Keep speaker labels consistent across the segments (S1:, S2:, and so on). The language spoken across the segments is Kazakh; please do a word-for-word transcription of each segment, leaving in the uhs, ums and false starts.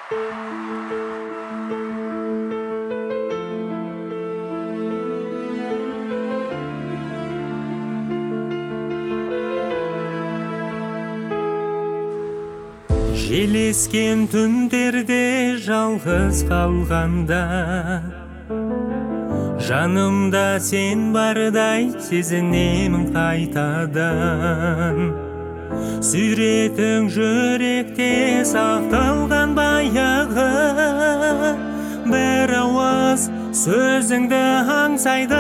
S1: Желескен түндерде жалғыз қалғанда, жанымда сен бардай сезінемін қайтадан. Сүретің жүректе сақталған баяғы, бір ауыз сөзіңді аңсайды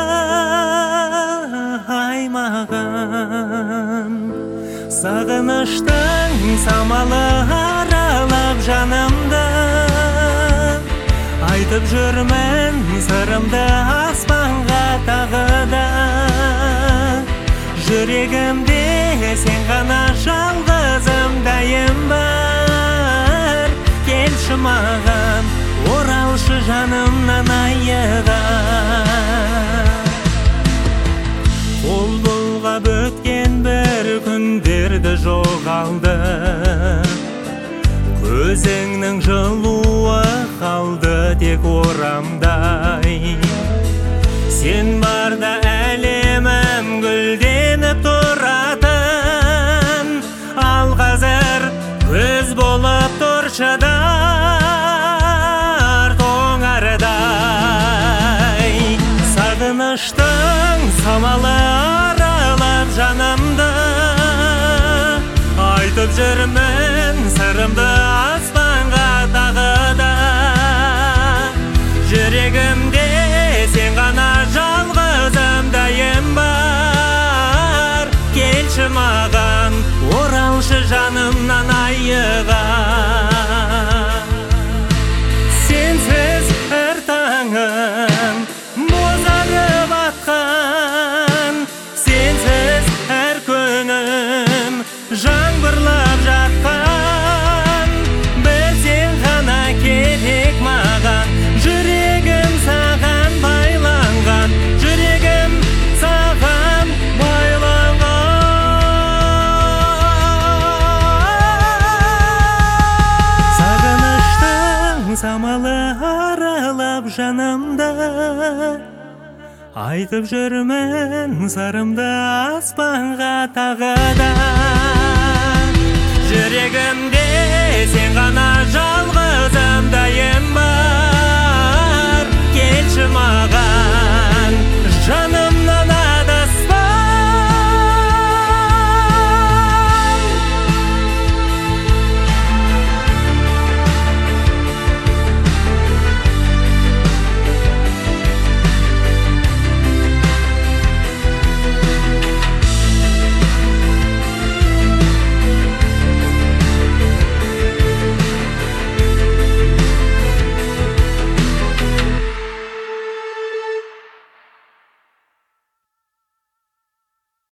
S1: аймаған. Сағыныштың самалы аралап жанымды, айтып жүрмін сырымды аспанға тағы да. Жүрегімде сен ғана жалғызым дайым бар. Келші маған, оралшы жанымнан айыға. Қол бұлғап өткен бір күндерді жоғалды, көзіңнің жылуы қалды тек орамдай. Сен барда әлемім гүлденіп тұратын, ал қазір көз болып тұршы дар тоңардай. Сағыныштың самалы аралап жанымды, айтып жүрмін сырымды аспанға тағы да. Жүрегімде сен ғана жалғызым дайым бар. Келші маған, оралшы жанымнан айыға. Сенсіз әр таңым бозарып атқан, сенсіз әр күнім жаңбырлап жатқан. Білсең ғана керек маған, жүрегім саған байланған, жүрегім саған байланған. Сағыныштың самалы аралап жанымды, айтып жүрмін сырымды аспанға тағы да. Жүрегімде сен